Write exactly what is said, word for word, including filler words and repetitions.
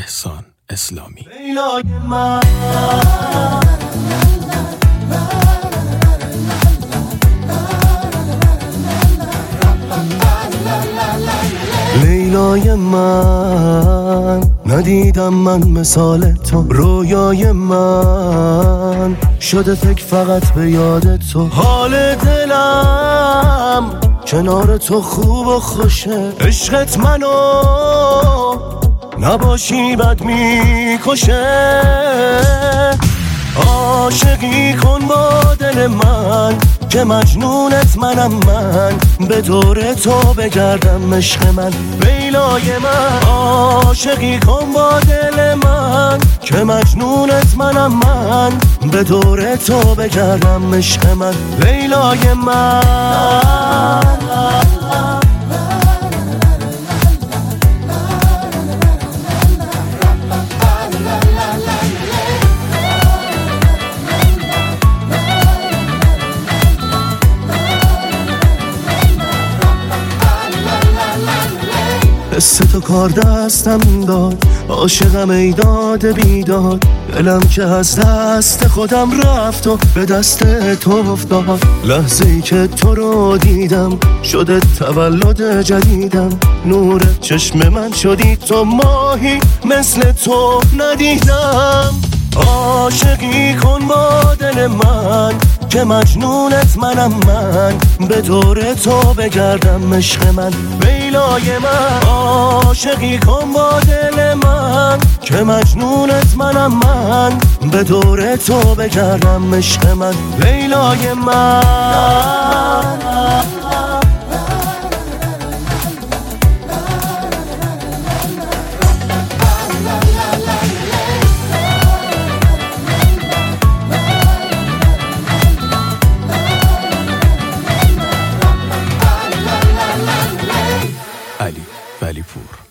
احسان اسلامی. لیلای من لیلای من ندیدم من مثال تو، رویای من شده فکر فقط به یاد تو. حال دلم کنار تو خوب و خوشه، عشقت منو نباشی بد میکشه. عاشقی کن با دل من که مجنونت منم، من به دور تو بگردم عشق من لیلای من. عاشقی کن با دل من که مجنونت منم، من به دور تو بگردم عشق من لیلای من. حس تو کار دستم داد، عاشقم ای داد بیداد. دلم که از دست خودم رفت و به دست تو افتاد. لحظه ای که تو رو دیدم شده تولد جدیدم، نور چشم من شدی تو، ماهی مثل تو ندیدم. عاشقی کن با دل من که مجنونت منم، من به دور تو بگردم عشق من لیلای من. عاشقی کن با دل من که مجنونت منم، من به دور تو بگردم عشق من لیلای من. علی ولی پور.